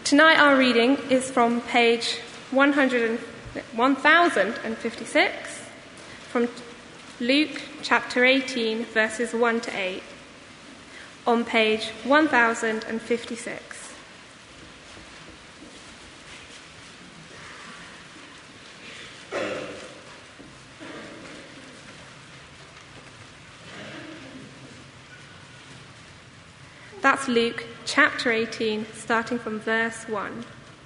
Tonight our reading is from page 1056, from Luke chapter 18, verses 1 to 8, on page 1056. That's Luke chapter 18, starting from verse 1.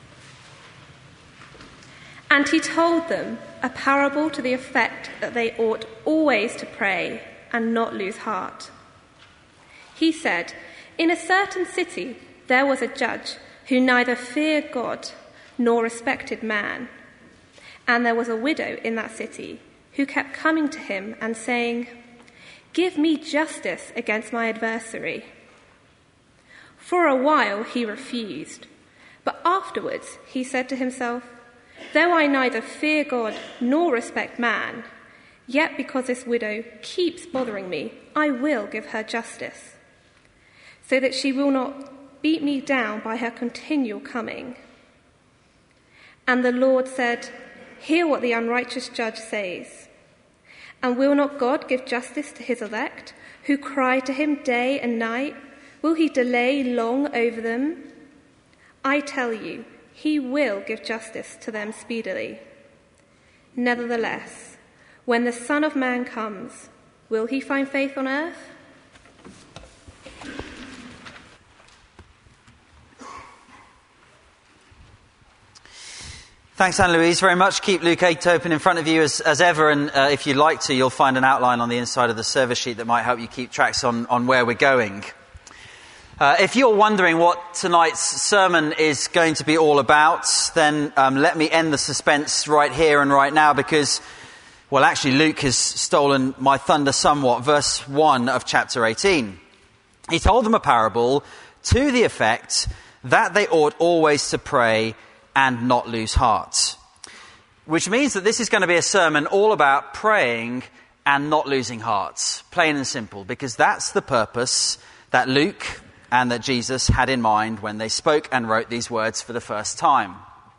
And he told them a parable to the effect that they ought always to pray and not lose heart. He said, "In a certain city there was a judge who neither feared God nor respected man. And there was a widow in that city who kept coming to him and saying, 'Give me justice against my adversary.' For a while he refused, but afterwards he said to himself, 'Though I neither fear God nor respect man, yet because this widow keeps bothering me, I will give her justice, so that she will not beat me down by her continual coming.' And the Lord said, 'Hear what the unrighteous judge says. And will not God give justice to his elect, who cry to him day and night? Will he delay long over them? I tell you, he will give justice to them speedily. Nevertheless, when the Son of Man comes, will he find faith on earth?'" Thanks, Anne-Louise, very much. Keep Luke 8 open in front of you as ever, and if you'd like to, you'll find an outline on the inside of the service sheet that might help you keep tracks on where we're going. If you're wondering what tonight's sermon is going to be all about, then let me end the suspense right here and right now, because, well, actually Luke has stolen my thunder somewhat. Verse 1 of chapter 18. He told them a parable to the effect that they ought always to pray and not lose heart. Which means that this is going to be a sermon all about praying and not losing heart. Plain and simple, because that's the purpose that Luke and that Jesus had in mind when they spoke and wrote these words for the first time.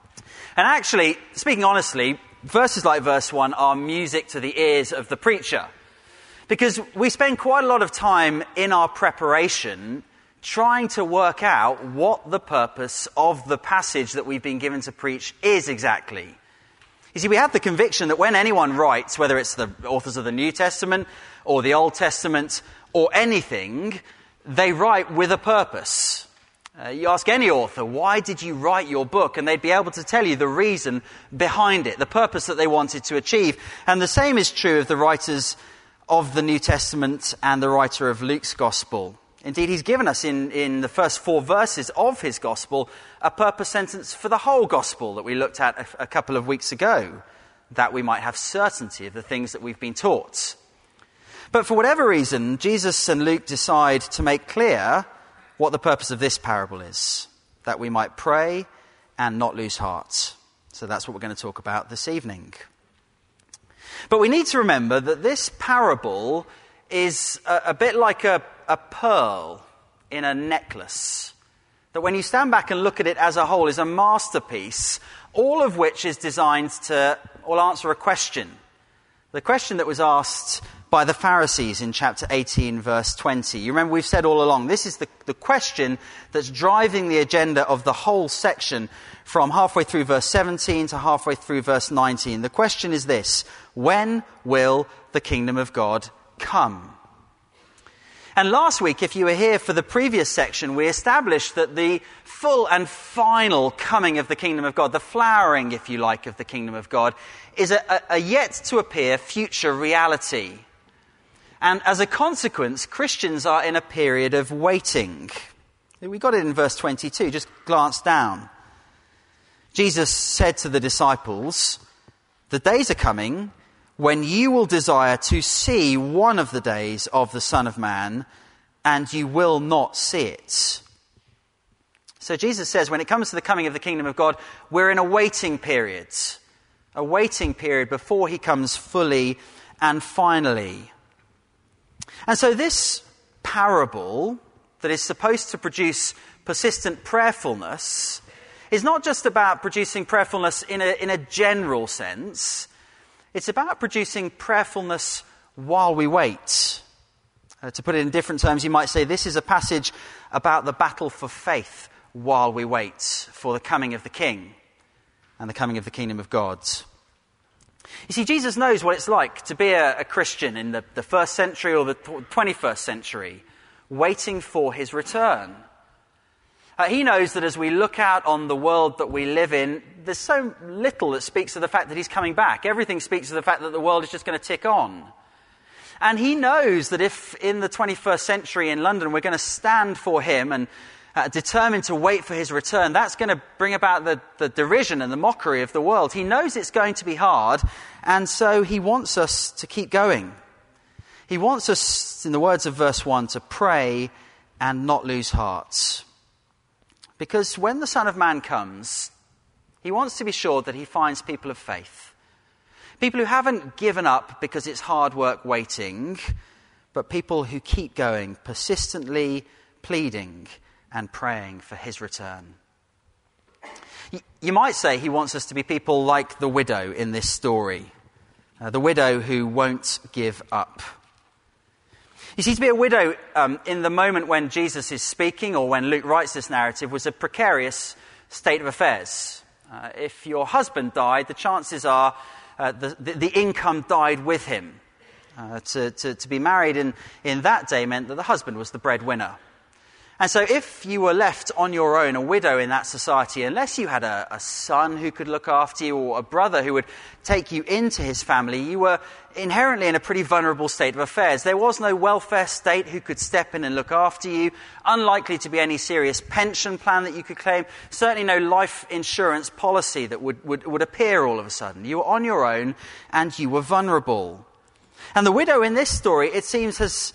And actually, speaking honestly, verses like verse 1 are music to the ears of the preacher, because we spend quite a lot of time in our preparation trying to work out what the purpose of the passage that we've been given to preach is exactly. You see, we have the conviction that when anyone writes, whether it's the authors of the New Testament or the Old Testament or anything, they write with a purpose. You ask any author, why did you write your book? And they'd be able to tell you the reason behind it, the purpose that they wanted to achieve. And the same is true of the writers of the New Testament and the writer of Luke's Gospel. Indeed, he's given us in the first 4 verses of his Gospel a purpose sentence for the whole Gospel that we looked at a couple of weeks ago, that we might have certainty of the things that we've been taught. But for whatever reason, Jesus and Luke decide to make clear what the purpose of this parable is, that we might pray and not lose heart. So that's what we're going to talk about this evening. But we need to remember that this parable is a bit like a pearl in a necklace, that when you stand back and look at it as a whole is a masterpiece, all of which is designed to answer a question. The question that was asked by the Pharisees in chapter 18, verse 20. You remember we've said all along, this is the question that's driving the agenda of the whole section from halfway through verse 17 to halfway through verse 19. The question is this: when will the kingdom of God come? And last week, if you were here for the previous section, we established that the full and final coming of the kingdom of God, the flowering, if you like, of the kingdom of God, is a yet-to-appear future reality. And as a consequence, Christians are in a period of waiting. We got it in verse 22, just glance down. Jesus said to the disciples, "The days are coming when you will desire to see one of the days of the Son of Man, and you will not see it." So Jesus says when it comes to the coming of the kingdom of God, we're in a waiting period before he comes fully and finally. And so this parable that is supposed to produce persistent prayerfulness is not just about producing prayerfulness in a general sense. It's about producing prayerfulness while we wait. To put it in different terms, you might say this is a passage about the battle for faith while we wait for the coming of the King and the coming of the kingdom of God. You see, Jesus knows what it's like to be a Christian in the first century or the 21st century, waiting for his return. He knows that as we look out on the world that we live in, there's so little that speaks to the fact that he's coming back. Everything speaks to the fact that the world is just going to tick on. And he knows that if in the 21st century in London we're going to stand for him and determined to wait for his return, that's going to bring about the derision and the mockery of the world. He knows it's going to be hard, and so he wants us to keep going. He wants us, in the words of verse 1, to pray and not lose heart. Because when the Son of Man comes, he wants to be sure that he finds people of faith. People who haven't given up because it's hard work waiting, but people who keep going, persistently pleading and praying for his return. You might say he wants us to be people like the widow in this story, the widow who won't give up. You see, to be a widow in the moment when Jesus is speaking or when Luke writes this narrative was a precarious state of affairs. If your husband died, the chances are the income died with him. To be married in that day meant that the husband was the breadwinner. And so if you were left on your own, a widow in that society, unless you had a son who could look after you or a brother who would take you into his family, you were inherently in a pretty vulnerable state of affairs. There was no welfare state who could step in and look after you, unlikely to be any serious pension plan that you could claim, certainly no life insurance policy that would appear all of a sudden. You were on your own and you were vulnerable. And the widow in this story, it seems, has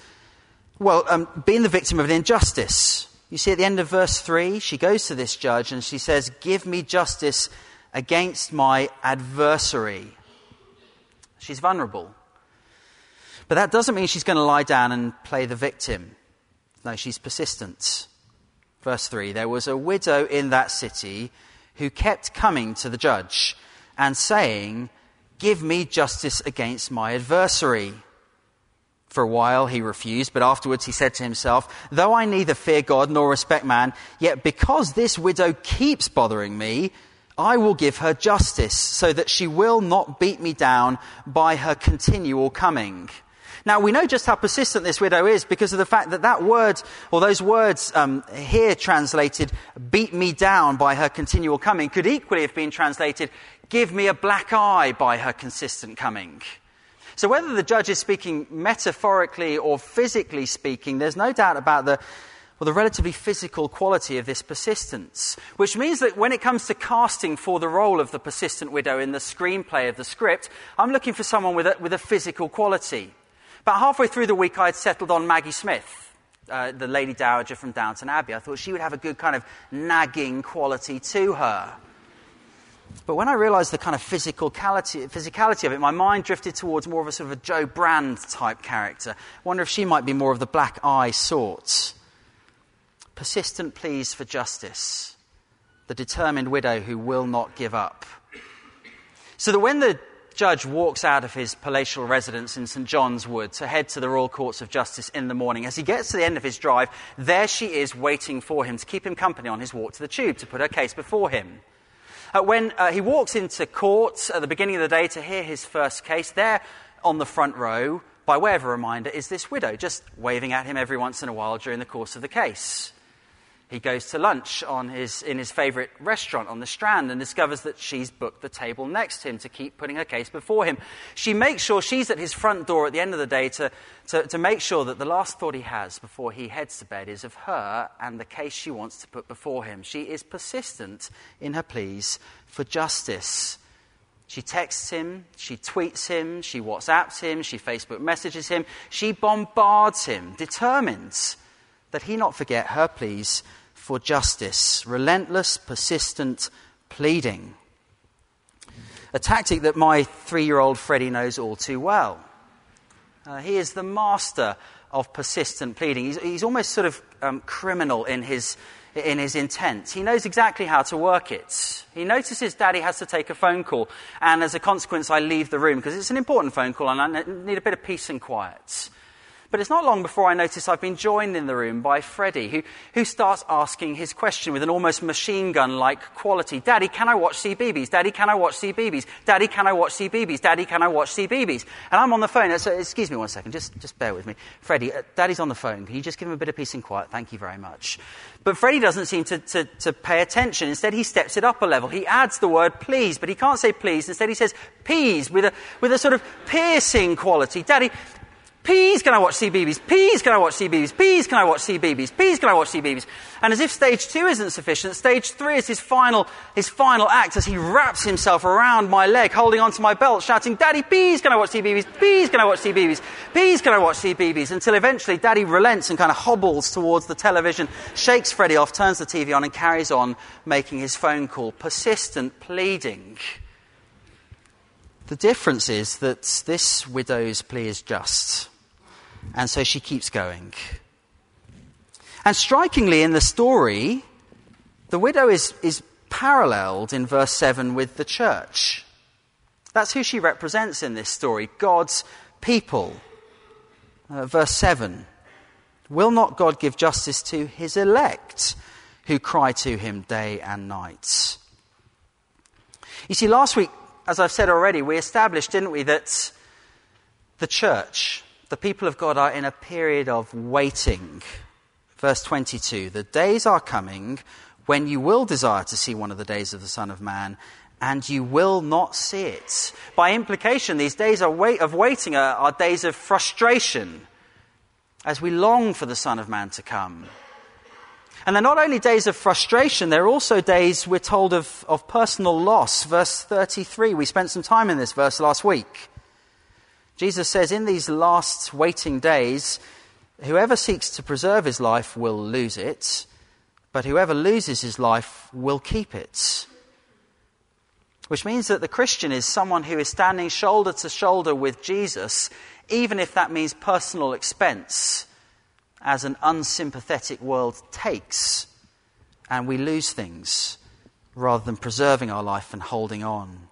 been the victim of an injustice. You see at the end of verse 3, she goes to this judge and she says, "Give me justice against my adversary." She's vulnerable. But that doesn't mean she's going to lie down and play the victim. No, she's persistent. Verse 3, there was a widow in that city who kept coming to the judge and saying, "Give me justice against my adversary." For a while he refused, but afterwards he said to himself, "Though I neither fear God nor respect man, yet because this widow keeps bothering me, I will give her justice so that she will not beat me down by her continual coming." Now we know just how persistent this widow is because of the fact that word, or those words here translated, "beat me down by her continual coming," could equally have been translated, "give me a black eye by her consistent coming." So whether the judge is speaking metaphorically or physically speaking, there's no doubt about the relatively physical quality of this persistence, which means that when it comes to casting for the role of the persistent widow in the screenplay of the script, I'm looking for someone with a physical quality. About halfway through the week, I had settled on Maggie Smith, the Lady Dowager from Downton Abbey. I thought she would have a good kind of nagging quality to her. But when I realised the kind of physicality of it, my mind drifted towards more of a sort of a Joe Brand type character. I wonder if she might be more of the black eye sort. Persistent pleas for justice. The determined widow who will not give up. So that when the judge walks out of his palatial residence in St. John's Wood to head to the Royal Courts of Justice in the morning, as he gets to the end of his drive, there she is waiting for him to keep him company on his walk to the Tube, to put her case before him. When he walks into court at the beginning of the day to hear his first case, there on the front row, by way of a reminder, is this widow, just waving at him every once in a while during the course of the case. He goes to lunch in his favourite restaurant on the Strand and discovers that she's booked the table next to him to keep putting her case before him. She makes sure she's at his front door at the end of the day to make sure that the last thought he has before he heads to bed is of her and the case she wants to put before him. She is persistent in her pleas for justice. She texts him, she tweets him, she WhatsApps him, she Facebook messages him, she bombards him, determined that he not forget her pleas for justice. Relentless, persistent pleading. A tactic that my 3-year-old Freddie knows all too well. He is the master of persistent pleading. He's almost sort of criminal in his in his intent. He knows exactly how to work it. He notices Daddy has to take a phone call, and as a consequence I leave the room because it's an important phone call and I need a bit of peace and quiet. But it's not long before I notice I've been joined in the room by Freddie, who starts asking his question with an almost machine gun-like quality. Daddy, can I watch CBeebies? Daddy, can I watch CBeebies? Daddy, can I watch CBeebies? Daddy, can I watch CBeebies? And I'm on the phone. So, excuse me one second, just bear with me. Freddie, Daddy's on the phone. Can you just give him a bit of peace and quiet? Thank you very much. But Freddie doesn't seem to pay attention. Instead, he steps it up a level. He adds the word please, but he can't say please. Instead, he says peas with a sort of piercing quality. Daddy, please can I watch CBeebies? Please can I watch CBeebies? Please can I watch CBeebies? Please can I watch CBeebies? And as if stage 2 isn't sufficient, stage 3 is his final act as he wraps himself around my leg, holding onto my belt, shouting, Daddy, please can I watch CBeebies? Please can I watch CBeebies? Please can I watch CBeebies? Until eventually Daddy relents and kind of hobbles towards the television, shakes Freddie off, turns the TV on and carries on making his phone call. Persistent pleading. The difference is that this widow's plea is just. And so she keeps going. And strikingly in the story, the widow is paralleled in verse 7 with the church. That's who she represents in this story, God's people. Verse 7, will not God give justice to his elect who cry to him day and night? You see, last week, as I've said already, we established, didn't we, that the church, the people of God, are in a period of waiting. Verse 22, the days are coming when you will desire to see one of the days of the Son of Man, and you will not see it. By implication, these days of waiting are days of frustration as we long for the Son of Man to come. And they're not only days of frustration, they're also days, we're told, of personal loss. Verse 33, we spent some time in this verse last week. Jesus says, in these last waiting days, whoever seeks to preserve his life will lose it, but whoever loses his life will keep it. Which means that the Christian is someone who is standing shoulder to shoulder with Jesus, even if that means personal expense, as an unsympathetic world takes, and we lose things rather than preserving our life and holding on.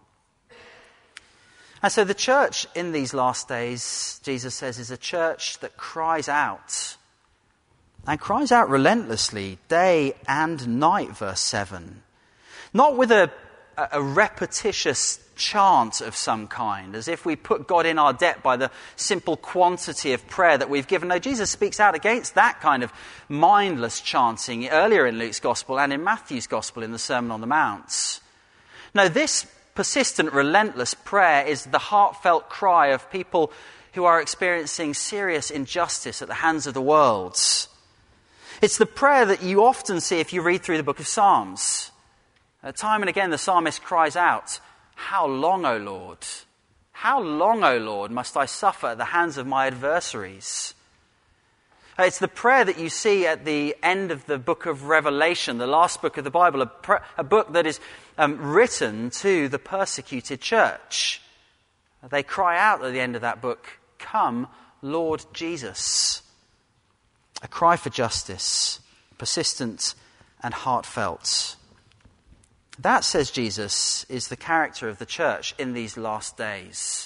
And so the church in these last days, Jesus says, is a church that cries out. And cries out relentlessly, day and night, verse 7. Not with a repetitious chant of some kind, as if we put God in our debt by the simple quantity of prayer that we've given. No, Jesus speaks out against that kind of mindless chanting earlier in Luke's Gospel and in Matthew's Gospel in the Sermon on the Mount. No, this persistent, relentless prayer is the heartfelt cry of people who are experiencing serious injustice at the hands of the world. It's the prayer that you often see if you read through the book of Psalms. Time and again the psalmist cries out, how long, O Lord? How long, O Lord, must I suffer at the hands of my adversaries? It's the prayer that you see at the end of the book of Revelation, the last book of the Bible, a book that is written to the persecuted church. They cry out at the end of that book, come, Lord Jesus. A cry for justice, persistent and heartfelt. That, says Jesus, is the character of the church in these last days.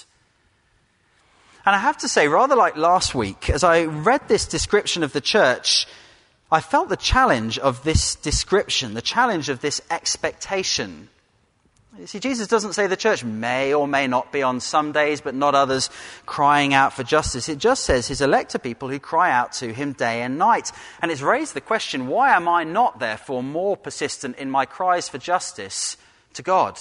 And I have to say, rather like last week, as I read this description of the church, I felt the challenge of this description, the challenge of this expectation. You see, Jesus doesn't say the church may or may not be on some days, but not others, crying out for justice. It just says his elect are people who cry out to him day and night. And it's raised the question, why am I not, therefore, more persistent in my cries for justice to God?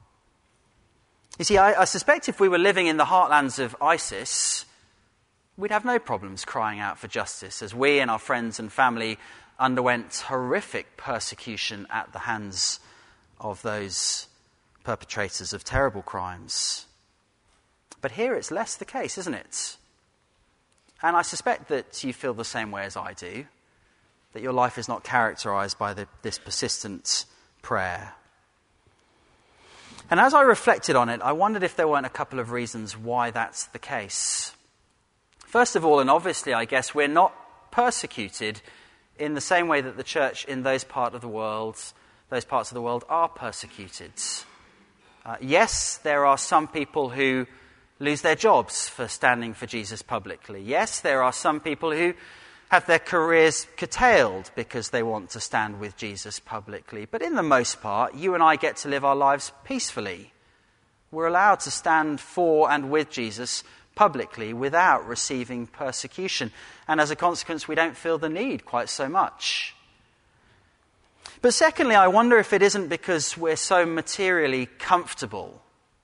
You see, I suspect if we were living in the heartlands of ISIS, we'd have no problems crying out for justice as we and our friends and family underwent horrific persecution at the hands of those perpetrators of terrible crimes. But here it's less the case, isn't it? And I suspect that you feel the same way as I do, that your life is not characterized by this persistent prayer. And as I reflected on it, I wondered if there weren't a couple of reasons why that's the case. First of all, and obviously, I guess, we're not persecuted in the same way that the church in those parts of the world are persecuted. Yes, there are some people who lose their jobs for standing for Jesus publicly. Yes, there are some people who have their careers curtailed because they want to stand with Jesus publicly. But in the most part, you and I get to live our lives peacefully. We're allowed to stand for and with Jesus publicly without receiving persecution. And as a consequence, we don't feel the need quite so much. But secondly, I wonder if it isn't because we're so materially comfortable.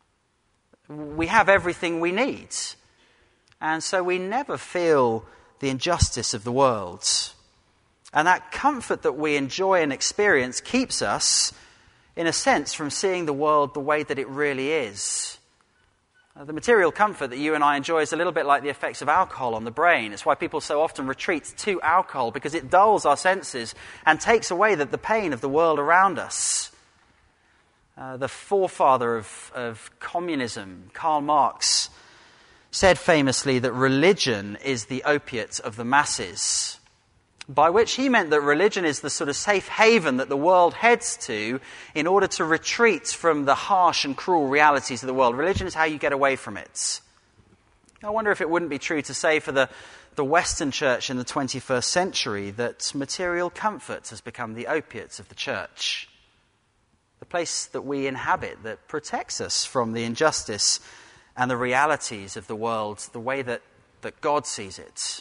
We have everything we need. And so we never feel the injustice of the world. And that comfort that we enjoy and experience keeps us, in a sense, from seeing the world the way that it really is. The material comfort that you and I enjoy is a little bit like the effects of alcohol on the brain. It's why people so often retreat to alcohol, because it dulls our senses and takes away the pain of the world around us. The forefather of communism, Karl Marx, said famously that religion is the opiate of the masses, by which he meant that religion is the sort of safe haven that the world heads to in order to retreat from the harsh and cruel realities of the world. Religion is how you get away from it. I wonder if it wouldn't be true to say for the Western church in the 21st century that material comfort has become the opiates of the church. The place that we inhabit that protects us from the injustice and the realities of the world, the way that God sees it.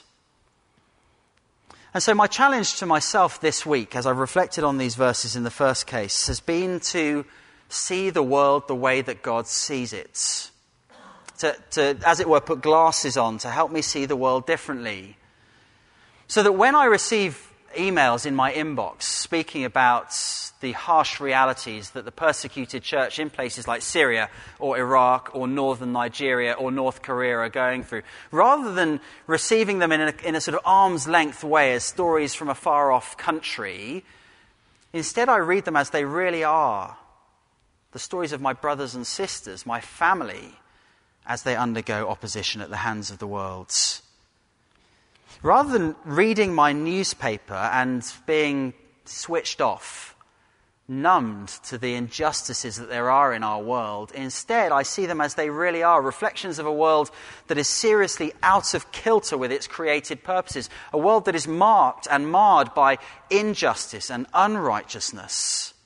And so my challenge to myself this week, as I've reflected on these verses in the first case, has been to see the world the way that God sees it. To, as it were, put glasses on to help me see the world differently. So that when I receive emails in my inbox speaking about the harsh realities that the persecuted church in places like Syria or Iraq or northern Nigeria or North Korea are going through, rather than receiving them in a sort of arm's length way as stories from a far off country, instead I read them as they really are. The stories of my brothers and sisters, my family, as they undergo opposition at the hands of the world. Rather than reading my newspaper and being switched off, numbed to the injustices that there are in our world, instead I see them as they really are, reflections of a world that is seriously out of kilter with its created purposes, a world that is marked and marred by injustice and unrighteousness.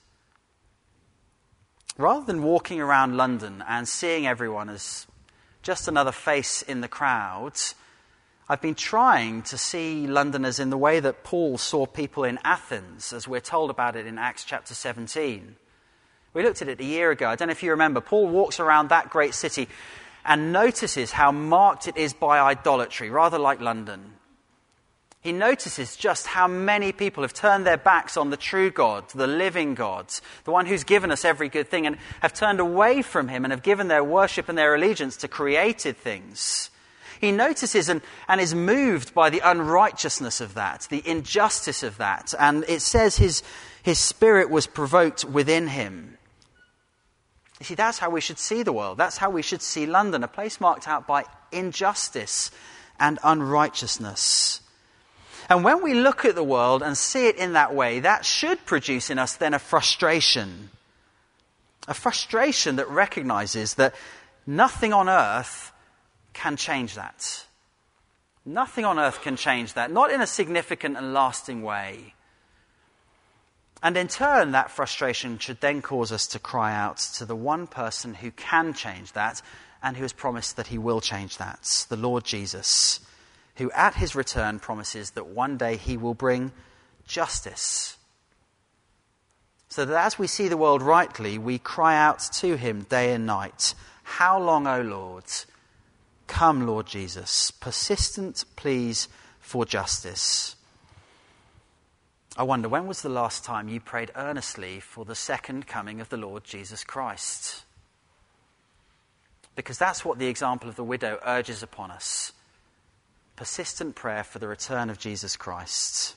Rather than walking around London and seeing everyone as just another face in the crowd, I've been trying to see Londoners in the way that Paul saw people in Athens, as we're told about it in Acts chapter 17. We looked at it a year ago. I don't know if you remember. Paul walks around that great city and notices how marked it is by idolatry, rather like London. He notices just how many people have turned their backs on the true God, the living God, the one who's given us every good thing, and have turned away from him and have given their worship and their allegiance to created things. He notices and is moved by the unrighteousness of that, the injustice of that. And it says his spirit was provoked within him. You see, that's how we should see the world. That's how we should see London, a place marked out by injustice and unrighteousness. And when we look at the world and see it in that way, that should produce in us then a frustration that recognizes that nothing on earth can change that. Nothing on earth can change that, not in a significant and lasting way. And in turn, that frustration should then cause us to cry out to the one person who can change that and who has promised that he will change that, the Lord Jesus, who at his return promises that one day he will bring justice. So that as we see the world rightly, we cry out to him day and night, "How long, O Lord? Come, Lord Jesus." Persistent pleas for justice. I wonder, when was the last time you prayed earnestly for the second coming of the Lord Jesus Christ? Because that's what the example of the widow urges upon us. Persistent prayer for the return of Jesus Christ.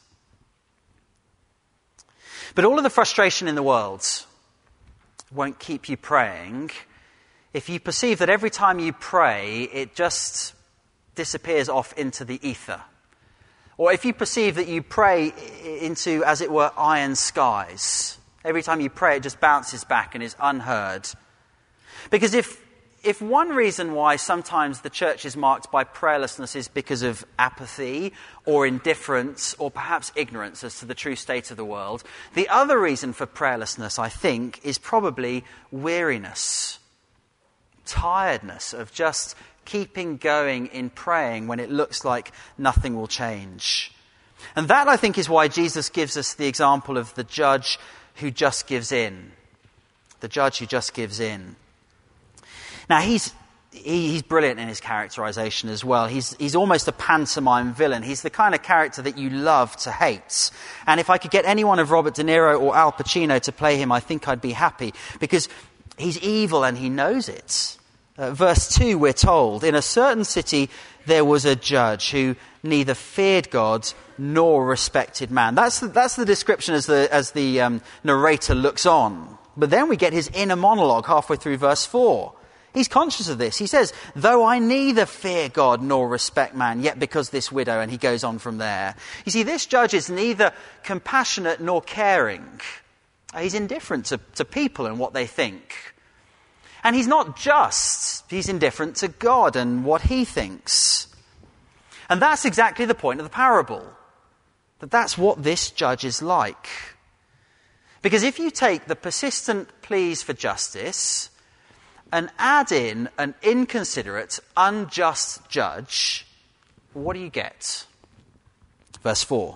But all of the frustration in the world won't keep you praying if you perceive that every time you pray, it just disappears off into the ether. Or if you perceive that you pray into, as it were, iron skies, every time you pray it just bounces back and is unheard. Because if one reason why sometimes the church is marked by prayerlessness is because of apathy or indifference or perhaps ignorance as to the true state of the world, the other reason for prayerlessness, I think, is probably weariness, tiredness of just keeping going in praying when it looks like nothing will change. And that, I think, is why Jesus gives us the example of the judge who just gives in. The judge who just gives in. Now, he's brilliant in his characterization as well. He's almost a pantomime villain. He's the kind of character that you love to hate. And if I could get any one of Robert De Niro or Al Pacino to play him, I think I'd be happy, because he's evil and he knows it. Verse 2, we're told, in a certain city there was a judge who neither feared God nor respected man. That's the description as the narrator looks on. But then we get his inner monologue halfway through verse 4. He's conscious of this. He says, though I neither fear God nor respect man, yet because this widow, and he goes on from there. You see, this judge is neither compassionate nor caring. He's indifferent to people and what they think. And he's not just. He's indifferent to God and what he thinks. And that's exactly the point of the parable. That's what this judge is like. Because if you take the persistent pleas for justice and add in an inconsiderate, unjust judge, what do you get? Verse 4.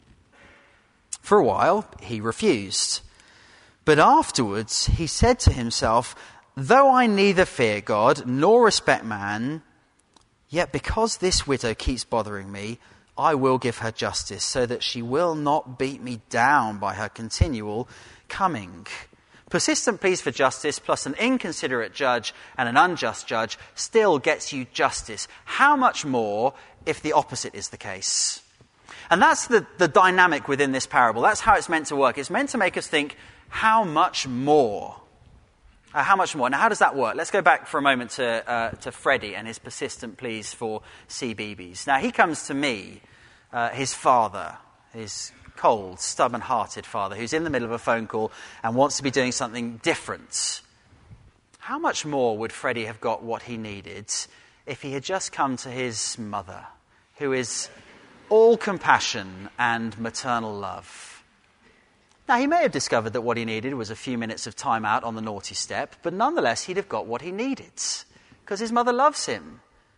For a while he refused, but afterwards he said to himself, though I neither fear God nor respect man, yet because this widow keeps bothering me, I will give her justice so that she will not beat me down by her continual coming. Persistent pleas for justice plus an inconsiderate judge and an unjust judge still gets you justice. How much more if the opposite is the case? And that's the dynamic within this parable. That's how it's meant to work. It's meant to make us think, how much more? How much more? Now, how does that work? Let's go back for a moment to Freddie and his persistent pleas for CBeebies. Now, he comes to me, his father, his cold, stubborn-hearted father, who's in the middle of a phone call and wants to be doing something different. How much more would Freddie have got what he needed if he had just come to his mother, who is all compassion and maternal love? Now, he may have discovered that what he needed was a few minutes of time out on the naughty step, but nonetheless, he'd have got what he needed, because his mother loves him,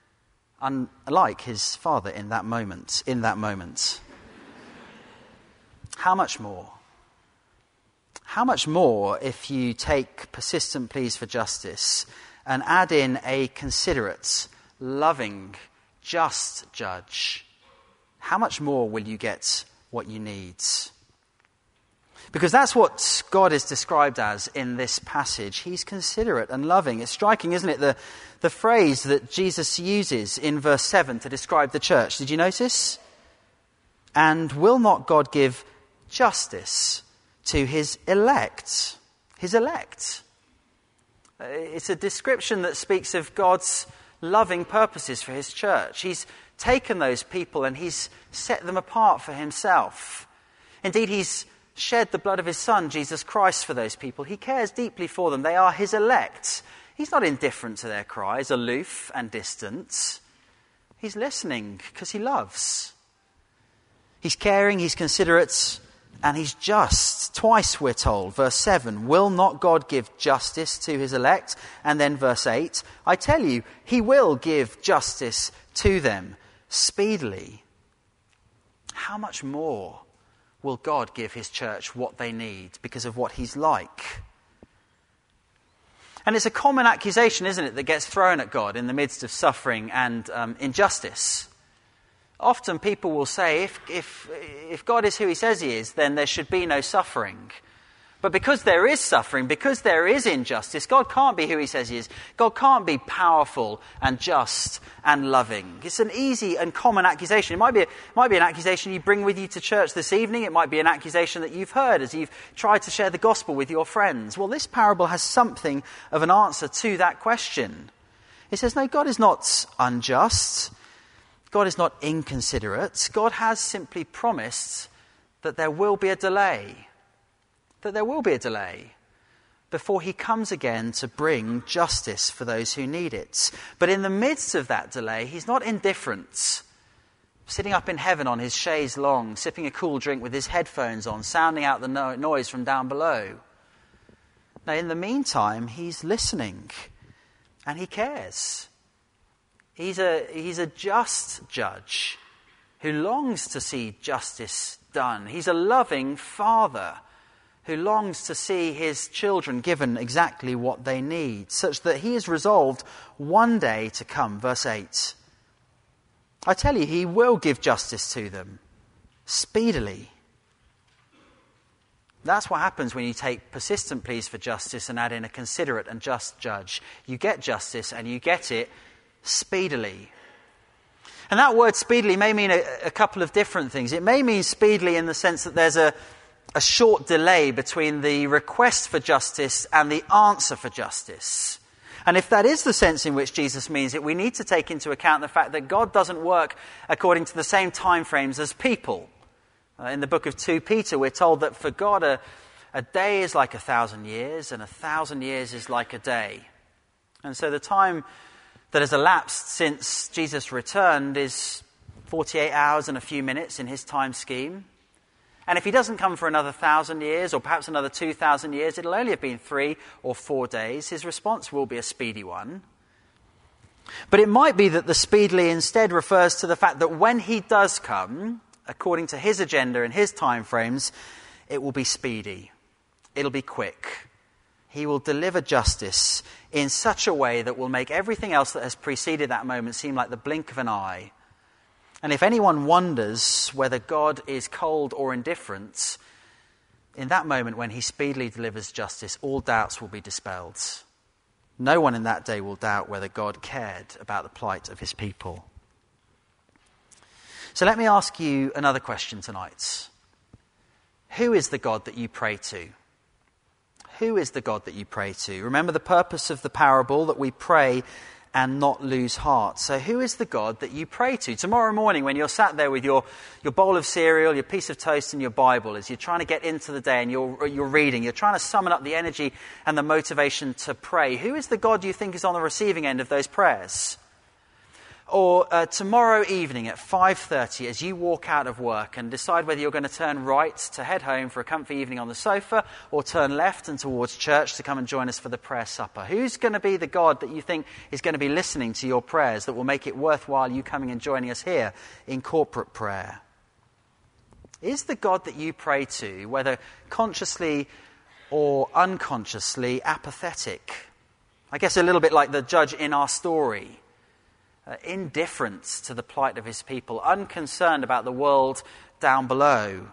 unlike his father in that moment. How much more? How much more if you take persistent pleas for justice and add in a considerate, loving, just judge? How much more will you get what you need? Because that's what God is described as in this passage. He's considerate and loving. It's striking, isn't it, the phrase that Jesus uses in verse 7 to describe the church. Did you notice? And will not God give justice to his elect? His elect. It's a description that speaks of God's loving purposes for his church. He's taken those people and he's set them apart for himself. Indeed, he's shed the blood of his son, Jesus Christ, for those people. He cares deeply for them. They are his elect. He's not indifferent to their cries, aloof and distant. He's listening because he loves. He's caring, he's considerate, and he's just. Twice we're told, verse 7, will not God give justice to his elect? And then verse 8, I tell you, he will give justice to them speedily. How much more will God give his church what they need because of what he's like? And it's a common accusation, isn't it, that gets thrown at God in the midst of suffering and injustice. Often people will say, if God is who he says he is, then there should be no suffering. But because there is suffering, because there is injustice, God can't be who he says he is. God can't be powerful and just and loving. It's an easy and common accusation. It might be an accusation you bring with you to church this evening. It might be an accusation that you've heard as you've tried to share the gospel with your friends. Well, this parable has something of an answer to that question. It says, no, God is not unjust. God is not inconsiderate. God has simply promised that there will be a delay. That there will be a delay before he comes again to bring justice for those who need it. But in the midst of that delay, he's not indifferent, sitting up in heaven on his chaise longue, sipping a cool drink with his headphones on, sounding out the noise from down below. Now, in the meantime, he's listening and he cares. He's a just judge who longs to see justice done. He's a loving father who longs to see his children given exactly what they need, such that he is resolved one day to come. Verse 8. I tell you, he will give justice to them speedily. That's what happens when you take persistent pleas for justice and add in a considerate and just judge. You get justice and you get it speedily. And that word speedily may mean a couple of different things. It may mean speedily in the sense that there's a short delay between the request for justice and the answer for justice. And if that is the sense in which Jesus means it, we need to take into account the fact that God doesn't work according to the same time frames as people. In the book of 2 Peter, we're told that for God a day is like 1,000 years and 1,000 years is like a day. And so the time that has elapsed since Jesus returned is 48 hours and a few minutes in his time scheme. And if he doesn't come for another 1,000 years or perhaps another 2,000 years, it'll only have been 3 or 4 days. His response will be a speedy one. But it might be that the speedily instead refers to the fact that when he does come, according to his agenda and his time frames, it will be speedy. It'll be quick. He will deliver justice in such a way that will make everything else that has preceded that moment seem like the blink of an eye. And if anyone wonders whether God is cold or indifferent, in that moment when he speedily delivers justice, all doubts will be dispelled. No one in that day will doubt whether God cared about the plight of his people. So let me ask you another question tonight. Who is the God that you pray to? Who is the God that you pray to? Remember the purpose of the parable, that we pray and not lose heart. So who is the God that you pray to? Tomorrow morning when you're sat there with your bowl of cereal, your piece of toast and your Bible, as you're trying to get into the day and you're reading, you're trying to summon up the energy and the motivation to pray. Who is the God you think is on the receiving end of those prayers? Or tomorrow evening at 5:30 as you walk out of work and decide whether you're going to turn right to head home for a comfy evening on the sofa or turn left and towards church to come and join us for the prayer supper. Who's going to be the God that you think is going to be listening to your prayers that will make it worthwhile you coming and joining us here in corporate prayer? Is the God that you pray to, whether consciously or unconsciously, apathetic? I guess a little bit like the judge in our story. Indifference to the plight of his people, unconcerned about the world down below.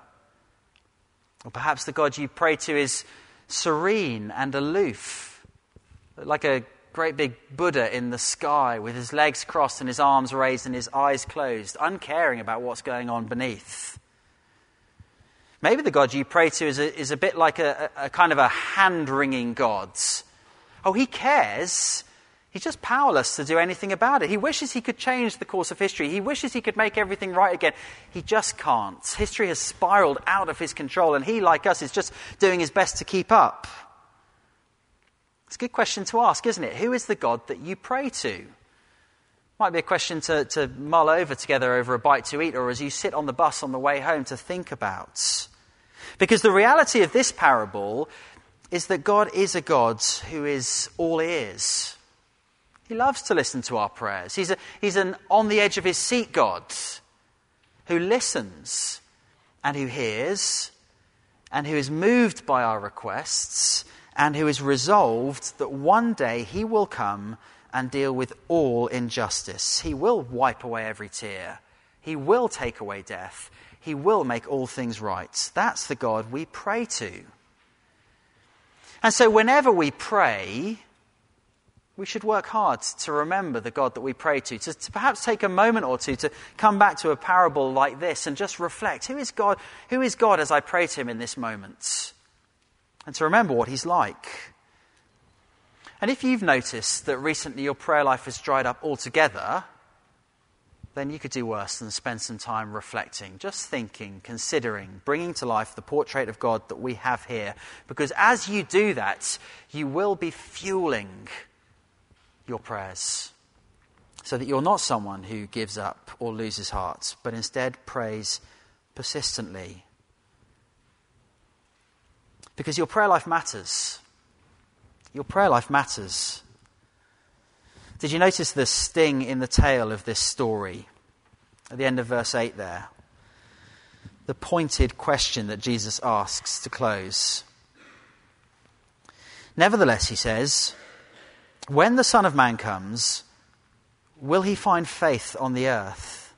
Or perhaps the God you pray to is serene and aloof, like a great big Buddha in the sky with his legs crossed and his arms raised and his eyes closed, uncaring about what's going on beneath. Maybe the God you pray to is a bit like a kind of a hand-wringing God. Oh, he cares. He's just powerless to do anything about it. He wishes he could change the course of history. He wishes he could make everything right again. He just can't. History has spiraled out of his control, and he, like us, is just doing his best to keep up. It's a good question to ask, isn't it? Who is the God that you pray to? Might be a question to mull over together over a bite to eat, or as you sit on the bus on the way home to think about. Because the reality of this parable is that God is a God who is all ears. He loves to listen to our prayers. He's an on-the-edge-of-his-seat God who listens and who hears and who is moved by our requests and who is resolved that one day he will come and deal with all injustice. He will wipe away every tear. He will take away death. He will make all things right. That's the God we pray to. And so whenever we pray, we should work hard to remember the God that we pray to perhaps take a moment or two to come back to a parable like this and just reflect, who is God as I pray to him in this moment? And to remember what he's like. And if you've noticed that recently your prayer life has dried up altogether, then you could do worse than spend some time reflecting, just thinking, considering, bringing to life the portrait of God that we have here. Because as you do that, you will be fueling your prayers, so that you're not someone who gives up or loses heart, but instead prays persistently. Because your prayer life matters. Your prayer life matters. Did you notice the sting in the tail of this story? At the end of verse 8 there. The pointed question that Jesus asks to close. Nevertheless, he says, when the Son of Man comes, will he find faith on the earth?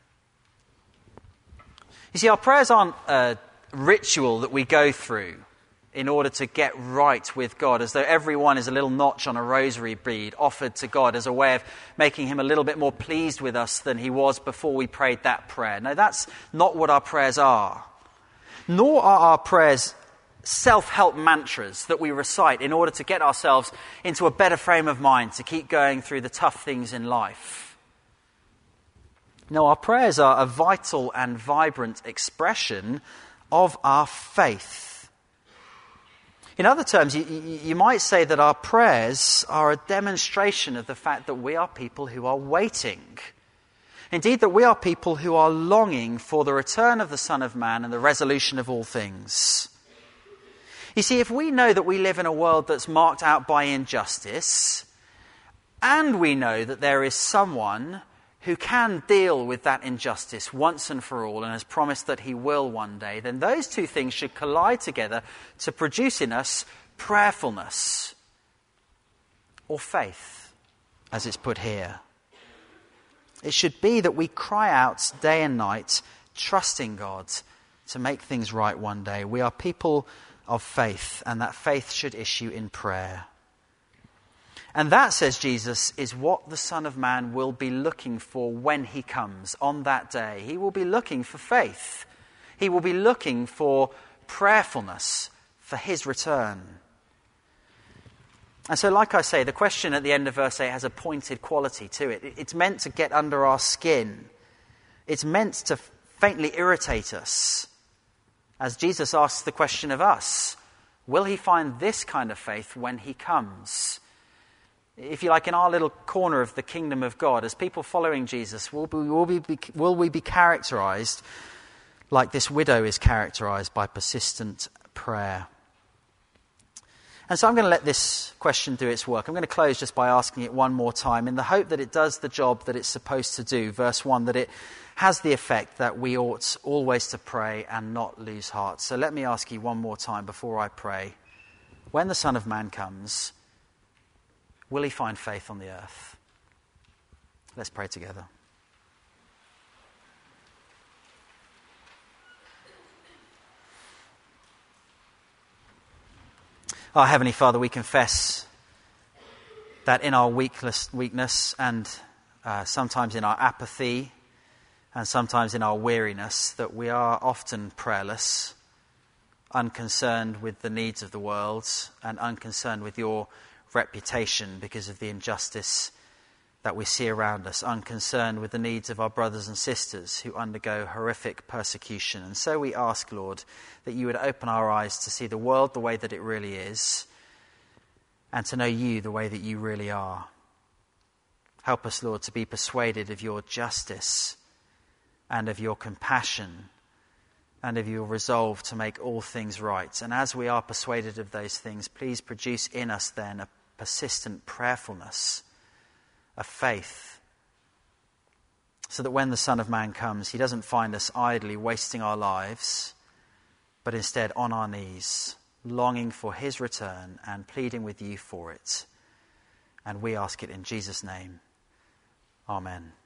You see, our prayers aren't a ritual that we go through in order to get right with God, as though every one is a little notch on a rosary bead offered to God as a way of making him a little bit more pleased with us than he was before we prayed that prayer. No, that's not what our prayers are. Nor are our prayers self-help mantras that we recite in order to get ourselves into a better frame of mind to keep going through the tough things in life. No, our prayers are a vital and vibrant expression of our faith. In other terms, you might say that our prayers are a demonstration of the fact that we are people who are waiting. Indeed, that we are people who are longing for the return of the Son of Man and the resolution of all things. You see, if we know that we live in a world that's marked out by injustice, and we know that there is someone who can deal with that injustice once and for all and has promised that he will one day, then those two things should collide together to produce in us prayerfulness, or faith, as it's put here. It should be that we cry out day and night, trusting God to make things right one day. We are people of faith, and that faith should issue in prayer. And that, says Jesus, is what the Son of Man will be looking for when he comes on that day. He will be looking for faith. He will be looking for prayerfulness for his return. And so, like I say, the question at the end of verse 8 has a pointed quality to it. It's meant to get under our skin. It's meant to faintly irritate us. As Jesus asks the question of us, will he find this kind of faith when he comes? If you like, in our little corner of the kingdom of God, as people following Jesus, will we be characterized like this widow is characterized by persistent prayer? And so I'm going to let this question do its work. I'm going to close just by asking it one more time in the hope that it does the job that it's supposed to do. Verse 1, that it has the effect that we ought always to pray and not lose heart. So let me ask you one more time before I pray. When the Son of Man comes, will he find faith on the earth? Let's pray together. Our Heavenly Father, we confess that in our weakness and sometimes in our apathy and sometimes in our weariness, that we are often prayerless, unconcerned with the needs of the world and unconcerned with your reputation because of the injustice that we see around us, unconcerned with the needs of our brothers and sisters who undergo horrific persecution. And so we ask, Lord, that you would open our eyes to see the world the way that it really is and to know you the way that you really are. Help us, Lord, to be persuaded of your justice and of your compassion and of your resolve to make all things right. And as we are persuaded of those things, please produce in us then a persistent prayerfulness, a faith, so that when the Son of Man comes, he doesn't find us idly wasting our lives, but instead on our knees, longing for his return and pleading with you for it. And we ask it in Jesus' name. Amen.